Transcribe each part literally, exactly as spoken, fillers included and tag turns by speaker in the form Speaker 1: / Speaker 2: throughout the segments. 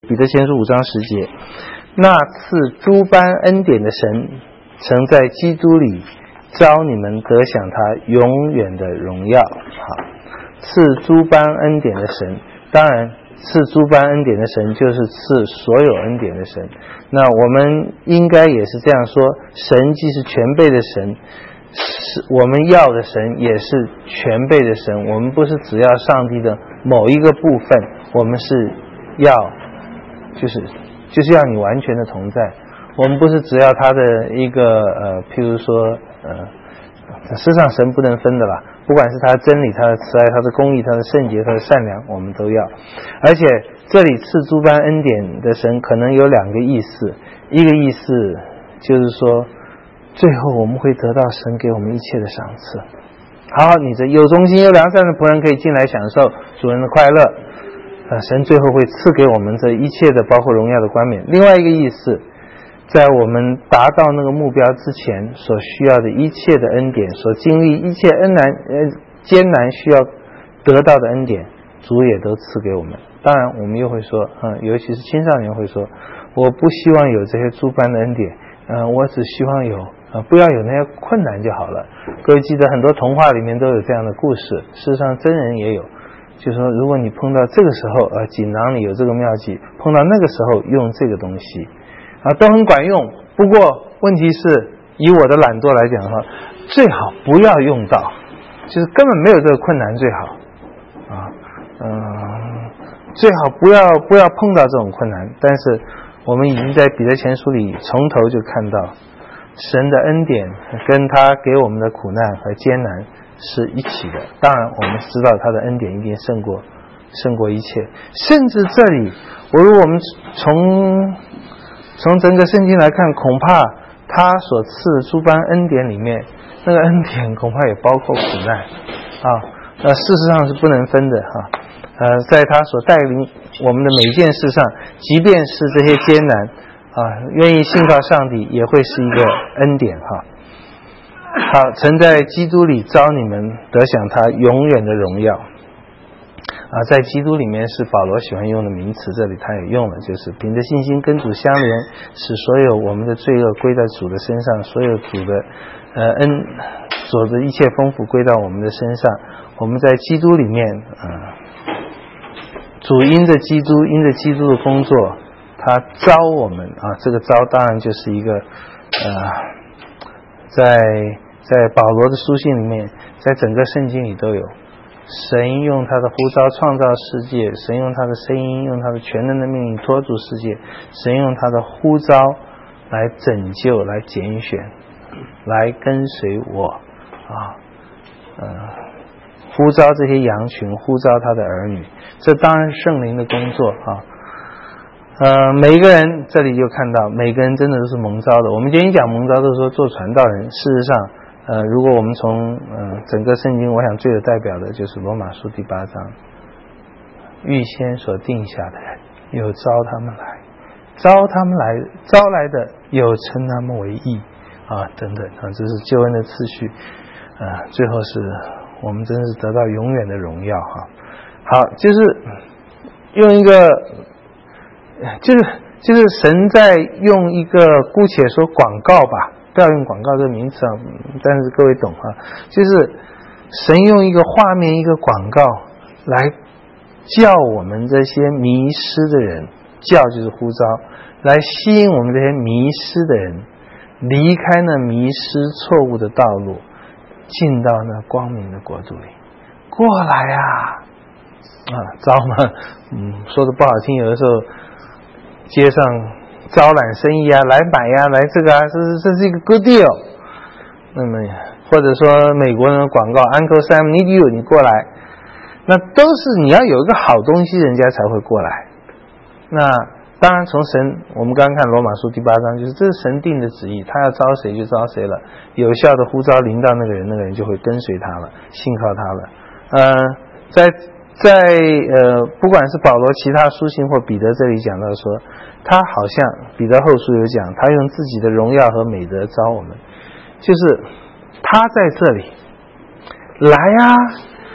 Speaker 1: 彼得前书五章十节，那赐诸般恩典的神，曾在基督里召你们得享他永远的荣耀。好，赐诸般恩典的神，当然赐诸般恩典的神就是赐所有恩典的神。那我们应该也是这样说，神既是全备的神，是我们要的神也是全备的神。我们不是只要上帝的某一个部分，我们是要就是就是要你完全的同在。我们不是只要他的一个呃譬如说呃事实上神不能分的啦，不管是他的真理、他的慈爱、他的公义、他的圣洁、他的善良，我们都要。而且这里赐诸般恩典的神可能有两个意思，一个意思就是说最后我们会得到神给我们一切的赏赐。好，你这有忠心有良善的仆人可以进来享受主人的快乐，呃，神最后会赐给我们这一切的包括荣耀的冠冕。另外一个意思，在我们达到那个目标之前所需要的一切的恩典，所经历一切恩难呃艰难需要得到的恩典，主也都赐给我们。当然我们又会说嗯，尤其是青少年会说，我不希望有这些诸般的恩典，嗯，我只希望有呃不要有那些困难就好了。各位记得很多童话里面都有这样的故事，事实上真人也有，就是说如果你碰到这个时候呃锦囊里有这个妙计，碰到那个时候用这个东西啊，都很管用。不过问题是以我的懒惰来讲的话，最好不要用到，就是根本没有这个困难最好啊，嗯，最好不要不要碰到这种困难。但是我们已经在彼得前书里从头就看到神的恩典跟他给我们的苦难和艰难是一起的。当然我们知道他的恩典一定胜过胜过一切，甚至这里我如果我们从从整个圣经来看，恐怕他所赐的诸般恩典里面，那个恩典恐怕也包括苦难啊，呃，事实上是不能分的哈、啊。呃，在他所带领我们的每一件事上，即便是这些艰难啊，愿意信靠上帝，也会是一个恩典哈、啊。好，曾在基督里召你们得享他永远的荣耀。啊，在基督里面是保罗喜欢用的名词，这里他也用了，就是凭着信心跟主相连，使所有我们的罪恶归在主的身上，所有主的呃恩所的一切丰富归到我们的身上。我们在基督里面，呃，主因着基督，因着基督的工作，他召我们啊，这个召当然就是一个呃，在在保罗的书信里面，在整个圣经里都有。神用他的呼召创造世界，神用他的声音，用他的全能的命令托住世界，神用他的呼召来拯救，来拣选，来跟随我啊，呃，呼召这些羊群，呼召他的儿女，这当然是圣灵的工作啊。呃，每一个人这里就看到，每个人真的都是蒙召的。我们今天讲蒙召，都说做传道人，事实上。呃，如果我们从呃整个圣经，我想最有代表的就是罗马书第八章，预先所定下的人，有招他们来，招他们来，招来的有称他们为义啊，等等啊，这是救恩的次序啊。最后是我们真是得到永远的荣耀哈、啊。好，就是用一个，就是就是神在用一个姑且说广告吧。不要用广告这个名词啊，但是各位懂啊，就是神用一个画面一个广告来叫我们这些迷失的人，叫就是呼召，来吸引我们这些迷失的人离开那迷失错误的道路，进到那光明的国度里。过来啊啊，招嘛，嗯，说的不好听，有的时候街上招揽生意啊，来买呀、啊，来这个啊，这是这是一个 good deal。那么或者说美国人的广告 ，Uncle Sam need you， 你过来，那都是你要有一个好东西，人家才会过来。那当然从神，我们刚刚看罗马书第八章，就是这是神定的旨意，他要招谁就招谁了，有效的呼召临到那个人，那个人就会跟随他了，信靠他了。呃，在在呃，不管是保罗其他书信或彼得这里讲到说，他好像彼得后书有讲，他用自己的荣耀和美德招我们，就是他在这里来啊，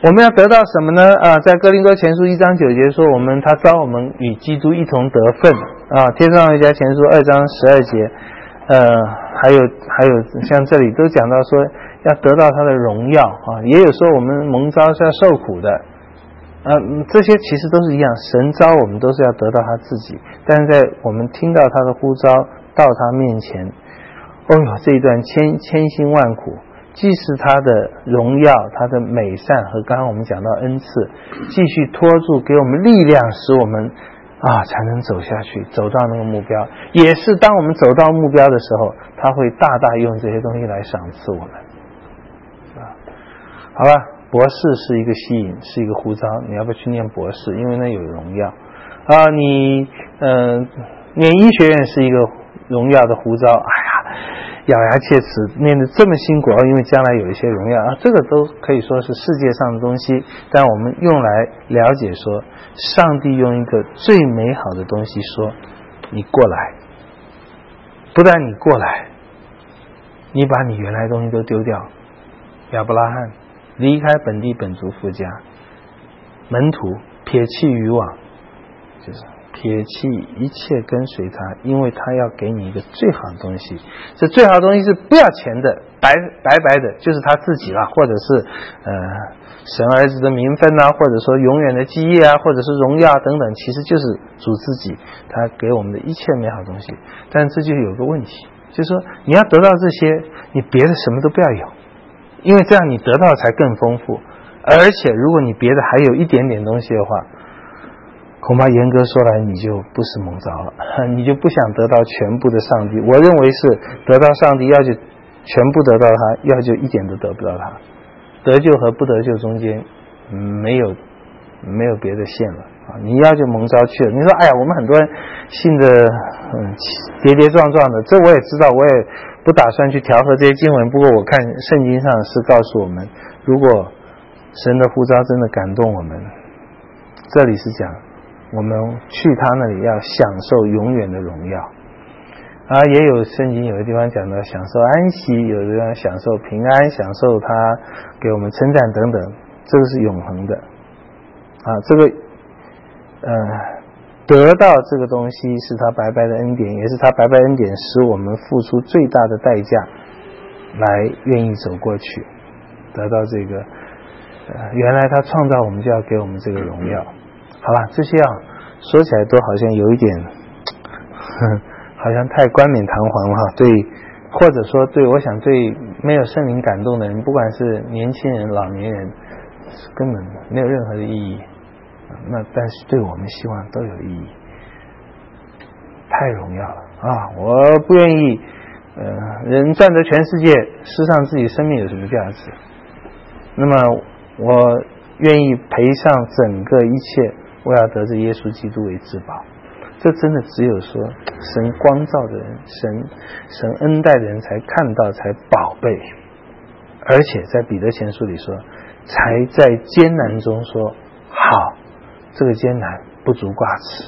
Speaker 1: 我们要得到什么呢？啊，在哥林多前书一章九节说，我们他召我们与基督一同得份啊。帖撒罗尼迦前书二章十二节，呃，还有还有像这里都讲到说要得到他的荣耀啊，也有说我们蒙召是要受苦的，呃，这些其实都是一样，神召我们都是要得到他自己，但是在我们听到他的呼召到他面前，哦哟，这一段千千辛万苦。既是他的荣耀，他的美善和刚刚我们讲到恩赐，继续托住给我们力量，使我们啊才能走下去，走到那个目标。也是当我们走到目标的时候，他会大大用这些东西来赏赐我们。啊，好了，博士是一个吸引，是一个呼召，你要不要去念博士？因为那有荣耀啊。你嗯、呃，念医学院是一个荣耀的呼召。哎呀。咬牙切齿念得这么辛苦，因为将来有一些荣耀啊，这个都可以说是世界上的东西，但我们用来了解说，上帝用一个最美好的东西说，你过来，不但你过来，你把你原来的东西都丢掉。亚伯拉罕离开本地本族父家，门徒撇弃渔网，就是撇弃一切跟随他，因为他要给你一个最好的东西。这最好的东西是不要钱的，白白白的，就是他自己啦，或者是呃神儿子的名分啊，或者说永远的基业啊，或者是荣耀等等，其实就是主自己他给我们的一切美好的东西。但这就有个问题，就是说你要得到这些，你别的什么都不要有，因为这样你得到才更丰富。而且如果你别的还有一点点东西的话，恐怕严格说来你就不是蒙召了，你就不想得到全部的上帝。我认为是得到上帝，要就全部得到他，要就一点都得不到他。得救和不得救中间没有没有别的线了啊！你要就蒙召去了。你说哎呀，我们很多人信的嗯跌跌撞撞的，这我也知道，我也不打算去调和这些经文。不过我看圣经上是告诉我们，如果神的呼召真的感动我们，这里是讲我们去他那里要享受永远的荣耀啊，也有圣经有的地方讲到享受安息，有的地方享受平安，享受他给我们称赞等等，这个是永恒的啊。这个呃得到这个东西是他白白的恩典，也是他白白恩典使我们付出最大的代价来愿意走过去，得到这个呃原来他创造我们就要给我们这个荣耀。好了，这些啊说起来都好像有一点呵好像太冠冕堂皇了哈。对，或者说对我想对没有圣灵感动的人，不管是年轻人老年人，根本没有任何的意义。那但是对我们希望都有意义，太荣耀了啊！我不愿意呃人赚得全世界，失上自己生命有什么价值？那么我愿意赔上整个一切，我要得着耶稣基督为至宝。这真的只有说神光照的人，神神恩待的人才看到，才宝贝。而且在彼得前书里说，才在艰难中说好，这个艰难不足挂齿。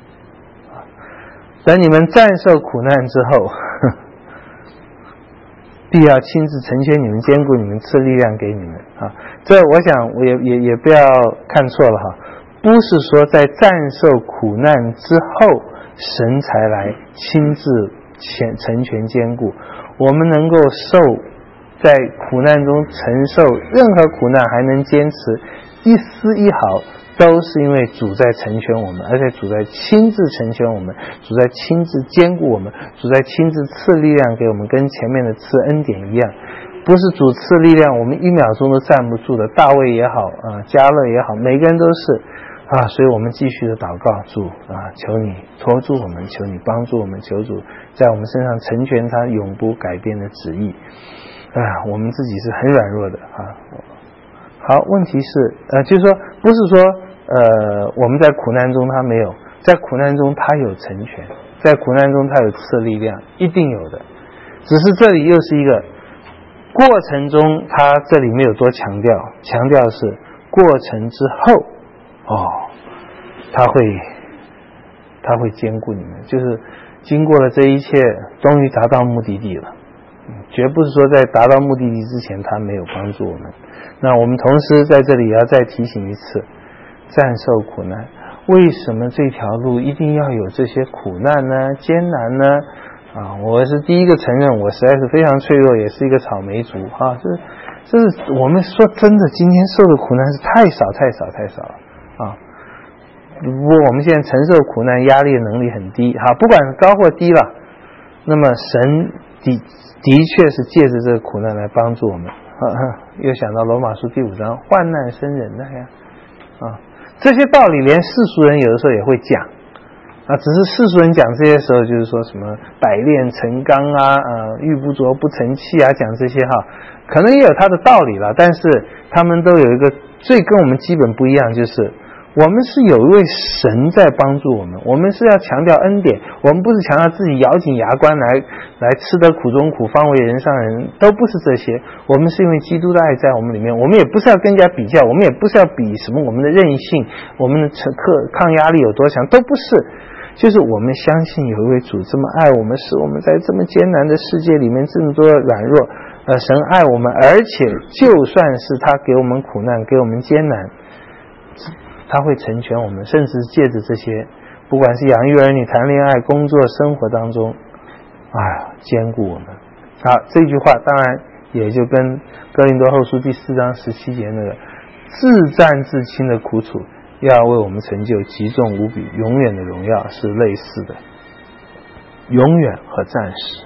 Speaker 1: 等你们战胜苦难之后，必要亲自成全你们，坚固你们，赐力量给你们啊！这我想我也也也不要看错了哈，不是说在战胜苦难之后，神才来亲自成全坚固。我们能够受在苦难中承受任何苦难，还能坚持一丝一毫，都是因为主在成全我们，而且主在亲自成全我们，主在亲自坚固我们，主在亲自赐力量给我们，跟前面的赐恩典一样。不是主赐力量我们一秒钟都站不住的，大卫也好啊，迦勒也好，每个人都是啊，所以我们继续的祷告，主啊，求你托住我们，求你帮助我们，求主在我们身上成全他永不改变的旨意啊，我们自己是很软弱的啊。好，问题是呃，就是说不是说呃我们在苦难中他没有，在苦难中他有成全，在苦难中他有赐力量，一定有的，只是这里又是一个过程中，他这里没有多强调，强调是过程之后哦，他会他会兼顾你们，就是经过了这一切，终于达到目的地了。 绝不是说在达到目的地之前他没有帮助我们。那我们同时在这里也要再提醒一次，暂受苦难，为什么这条路一定要有这些苦难呢？艰难呢？啊，我是第一个承认，我实在是非常脆弱，也是一个草莓族啊。这这是我们说真的，今天受的苦难是太少太少太少了啊。不过我们现在承受苦难压力的能力很低，好，不管是高或低了，那么神的的确是借着这个苦难来帮助我们。啊、又想到罗马书第五章，患难生忍耐呀，啊，这些道理连世俗人有的时候也会讲。啊，只是世俗人讲这些时候，就是说什么百炼成钢啊，呃，玉不琢不成器啊，讲这些哈，可能也有他的道理了，但是他们都有一个最跟我们基本不一样，就是我们是有一位神在帮助我们，我们是要强调恩典，我们不是强调自己咬紧牙关来来吃得苦中苦，方为人上人，都不是这些。我们是因为基督的爱在我们里面，我们也不是要跟人家比较，我们也不是要比什么我们的韧性，我们的抗抗压力有多强，都不是。就是我们相信有一位主这么爱我们，使我们在这么艰难的世界里面这么多的软弱，呃，神爱我们，而且就算是他给我们苦难，给我们艰难，他会成全我们，甚至借着这些，不管是养育儿女、谈恋爱、工作、生活当中，啊，兼顾我们。好，这句话当然也就跟哥林多后书第四章十七节那个自战自亲的苦楚要为我们成就极重无比永远的荣耀是类似的。永远和暂时，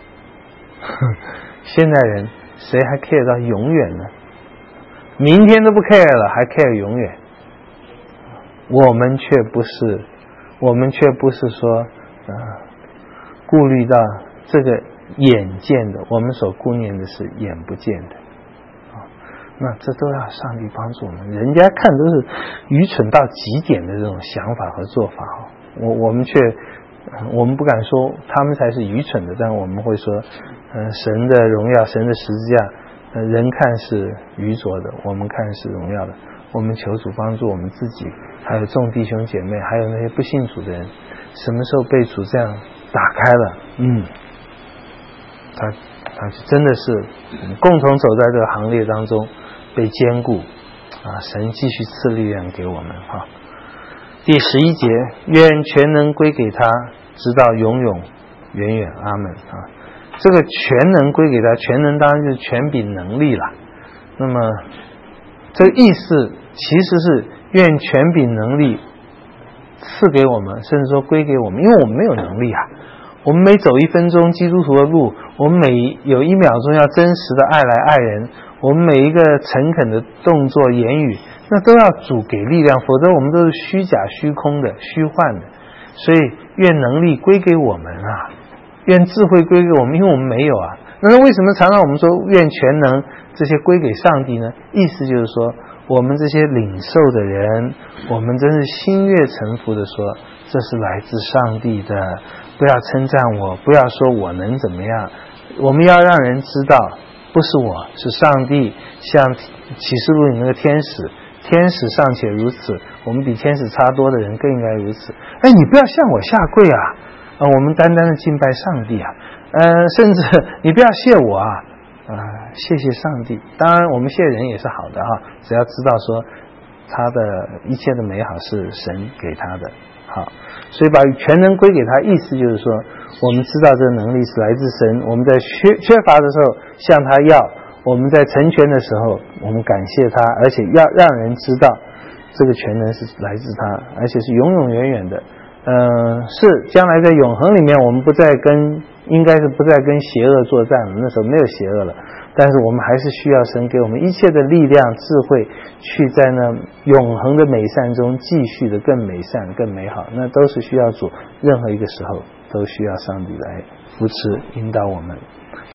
Speaker 1: 现代人谁还 care 到永远呢？明天都不 care 了，还 care 永远？我们却不是，我们却不是说，呃，顾虑到这个眼见的，我们所顾念的是眼不见的。那这都要上帝帮助我们，人家看都是愚蠢到极点的这种想法和做法，我我们却我们不敢说他们才是愚蠢的，但我们会说，呃，神的荣耀，神的十字架，呃，人看是愚拙的，我们看是荣耀的。我们求主帮助我们自己，还有众弟兄姐妹，还有那些不信主的人，什么时候被主这样打开了，嗯，他他真的是我们共同走在这个行列当中，被坚固啊！神继续赐力量给我们哈。第十一节，愿全能归给他，直到永永远远，阿门啊！这个全能归给他，全能当然就是权柄能力了。那么这个意思其实是愿权柄能力赐给我们，甚至说归给我们，因为我们没有能力啊。我们每走一分钟基督徒的路，我们每有一秒钟要真实的爱来爱人，我们每一个诚恳的动作言语，那都要主给力量，否则我们都是虚假虚空的虚幻的。所以愿能力归给我们啊，愿智慧归给我们，因为我们没有啊。那为什么常常我们说愿全能这些归给上帝呢？意思就是说，我们这些领受的人，我们真是心悦诚服的说，这是来自上帝的，不要称赞我，不要说我能怎么样，我们要让人知道不是我，是上帝。像启示录里那个天使，天使尚且如此，我们比天使差多的人更应该如此。哎，你不要向我下跪啊，呃、我们单单的敬拜上帝啊，呃，甚至你不要谢我啊，啊、呃，谢谢上帝。当然我们谢人也是好的哈，只要知道说他的一切的美好是神给他的。好，所以把全能归给他，意思就是说，我们知道这个能力是来自神，我们在缺缺乏的时候向他要，我们在成全的时候我们感谢他，而且要让人知道这个全能是来自他，而且是永永远远的。呃，是将来在永恒里面，我们不再跟应该是不再跟邪恶作战了，那时候没有邪恶了，但是我们还是需要神给我们一切的力量智慧，去在那永恒的美善中继续的更美善更美好，那都是需要主，任何一个时候都需要上帝来扶持引导我们。